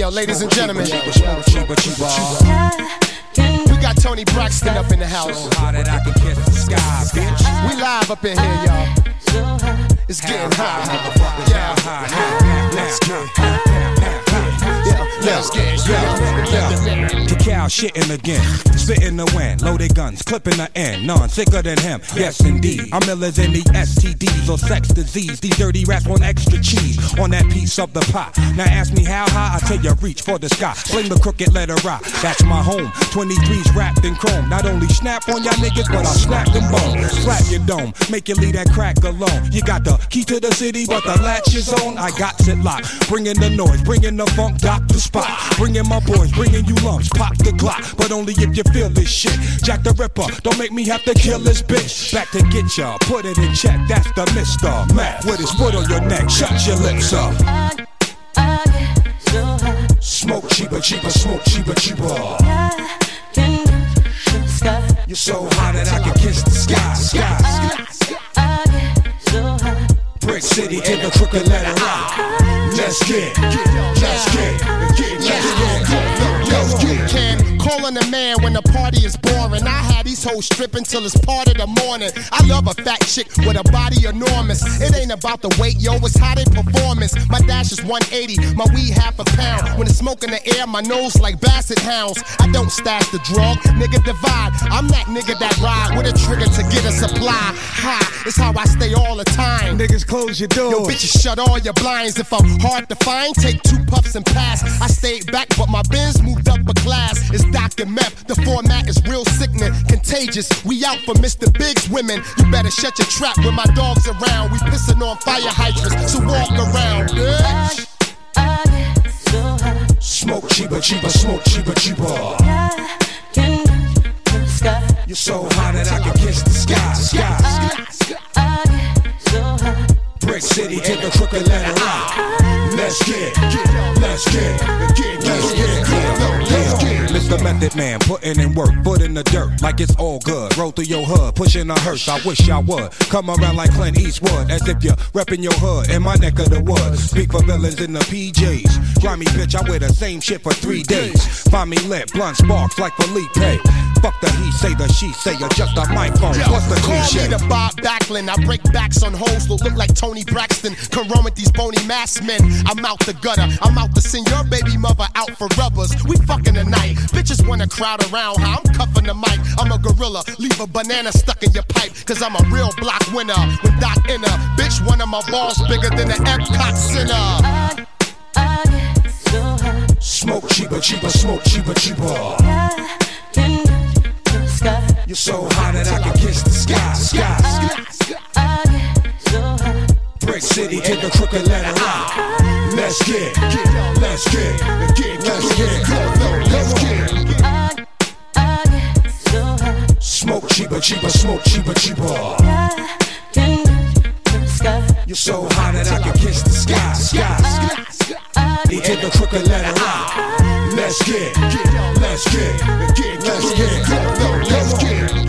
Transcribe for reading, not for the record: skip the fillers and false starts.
Yo, ladies and gentlemen, we got Tony Braxton up in the house. So hot that I can kiss the sky, bitch. We live up in here, y'all. It's getting hot. Yeah, let's get. The cow shitting again, spitting the wind, loaded guns, clipping the end, none sicker than him. Yes indeed, I'm ill as any STDs or sex disease. These dirty rats want extra cheese on that piece of the pie. Now ask me how high, I tell you reach for the sky. Fling the crooked letter rock, that's my home. 23's wrapped in chrome. Not only snap on y'all niggas, but I'll snap them bones. Slap your dome, make you leave that crack alone. You got the key to the city, but the latch is on. I got it locked, bringing the noise, bringing the funk, Dr. Spot. Bringing my boys, bringing you lumps, pop the Glock, but only if you feel this shit. Jack the Ripper, don't make me have to kill this bitch. Back to get ya, put it in check, that's the Mr. Mac. With his foot on your neck, shut your lips up. I get so high. Smoke cheaper, cheaper, smoke cheaper, cheaper. I can touch the sky. You're so hot that I can kiss the sky, sky. I get so high. Brick City to the crooked letter I. Let's get. Calling a man when the party is boring. I had these hoes stripping till it's part of the morning. I love a fat chick with a body enormous. It ain't about the weight, yo, it's how they performance. My dash is 180, my weed half a pound. When it's smoke in the air, my nose like basset hounds. I don't stash the drug, nigga divide. I'm that nigga that ride with a trigger to get a supply. High, it's how I stay all the time. Niggas close your doors. Yo, bitches shut all your blinds. If I'm hard to find, take 2 puffs and pass. I stayed back, but my Benz moved up a class. It's Dr. Meth, the format is real sickening, contagious. We out for Mr. Big's women. You better shut your trap when my dog's around. We pissing on fire hydrants, so walk around, bitch. I get so high. Smoke cheaper, cheaper, smoke cheaper, cheaper. I can touch the sky. You're so hot that I can kiss the sky, sky. I get so high. Brick City to the crooked letter I. Let's get. Mr. Method Man, putting in work, foot in the dirt, like it's all good. Roll through your hood, pushing a hearse. I wish I would come around like Clint Eastwood, as if you're repping your hood in my neck of the woods. Speak for villains in the PJs. Grimy bitch, I wear the same shit for 3 days. Find me lit, blunt sparks like Felipe. Fuck the he say, the she say, adjust the microphone. What's the cliche? Call me the Bob Backlund. I break backs on hoes that look like Tony Braxton. Come run with these bony masked men. I'm out the gutter. I'm out to send your baby mother out for rubbers. We fucking tonight. Bitches wanna crowd around how I'm cuffing the mic. I'm a gorilla. Leave a banana stuck in your pipe. Cause I'm a real block winner. With Doc Inner. Bitch, one of my balls bigger than the Epcot Center. I get so high. Smoke cheaper, cheaper, smoke cheaper, cheaper. I can touch the sky. You're so hot that I can kiss the sky, sky. I get so high. Brick City to the crooked letter I. Let's get. I get so high. Smoke cheaper, cheaper, smoke cheaper, cheaper. I can touch the sky. You're so hot that I can kiss the sky, sky. To the crooked letter I. Let's get.